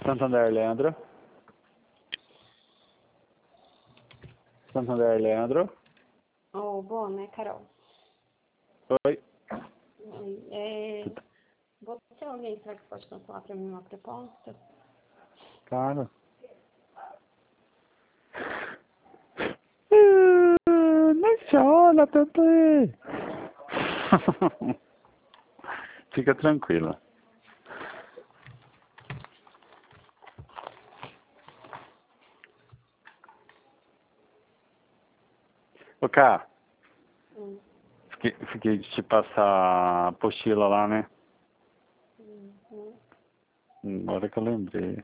Santander, Leandro. Santander, Leandro. Oh, bom, né, Carol? Oi. Você é alguém, será que pode cancelar pra mim uma proposta? Claro. Não chora, Tati. Fica tranquila. Ô, Cá, fiquei de te passar a apostila lá, né? Agora que eu lembrei.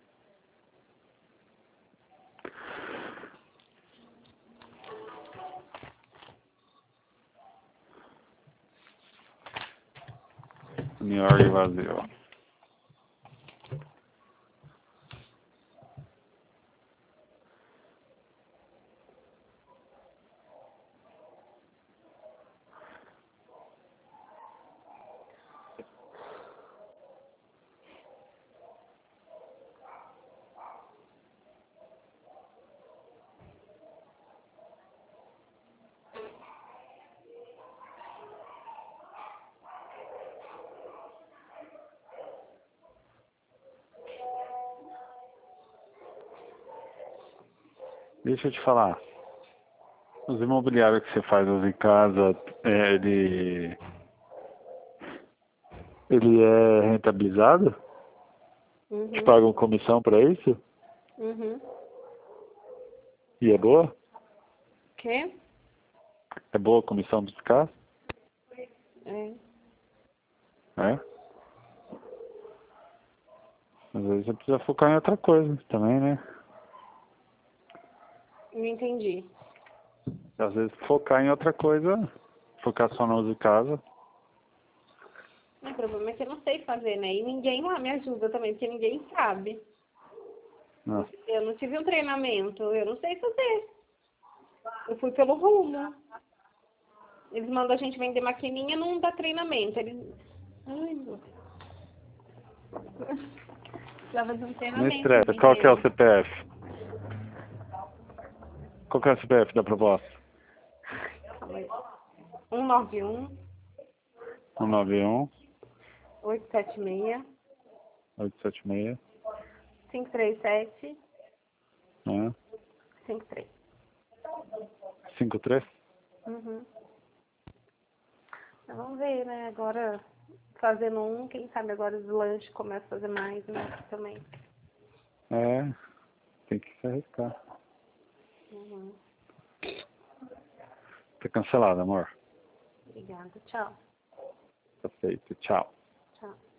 New York vazio. Deixa eu te falar. Os imobiliários que você faz em casa, ele é rentabilizado? Te pagam comissão pra isso? E é boa? Quê? É boa a comissão dos caras? É. É? Às vezes você precisa focar em outra coisa também, né? Não entendi. Às vezes focar em outra coisa, focar só no uso de casa. O problema é que eu não sei fazer, né? E ninguém lá me ajuda também, porque ninguém sabe. Não. Eu não tive um treinamento, eu não sei fazer. Eu fui pelo rumo. Eles mandam a gente vender maquininha, não dá treinamento. Eles... Ai, meu Deus. Precisava de um Não treinamento, estressa. Qual que é o menino. CPF? Qual que é o CPF da proposta? Calma aí. 191 191 876 876 537 né? 53. 53? Então, vamos ver, né? Agora, fazendo um, quem sabe agora os lanches começam a fazer mais, né? Também. É, tem que se arriscar. Tá cancelado, amor. Obrigada. Tchau. Tá feito. Tchau. Tchau.